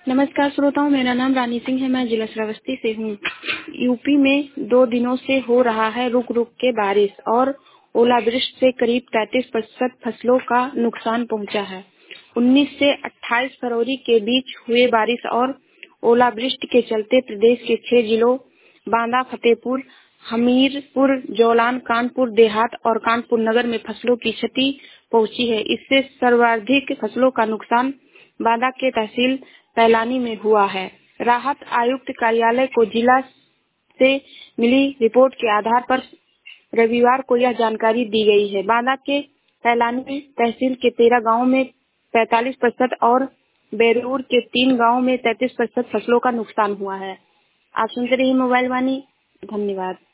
नमस्कार श्रोताओं, मेरा नाम रानी सिंह है। मैं जिला श्रावस्ती से हूँ। यूपी में 2 दिनों से हो रहा है रुक रुक के बारिश और ओलावृष्टि से करीब 33% फसलों का नुकसान पहुँचा है। 19 से 28 फरवरी के बीच हुए बारिश और ओलावृष्टि के चलते प्रदेश के 6 जिलों बांदा, फतेहपुर, हमीरपुर, जौलान, कानपुर देहात और कानपुर नगर में फसलों की क्षति पहुंची है। इससे सर्वाधिक फसलों का नुकसान बांदा के तहसील पैलानी में हुआ है। राहत आयुक्त कार्यालय को जिला से मिली रिपोर्ट के आधार पर रविवार को यह जानकारी दी गई है। बांदा के पैलानी तहसील के 13 गांवों में 45% और बेरूर के 3 गांवों में 33% फसलों का नुकसान हुआ है। आप सुनते रहिए मोबाइल वाणी। धन्यवाद।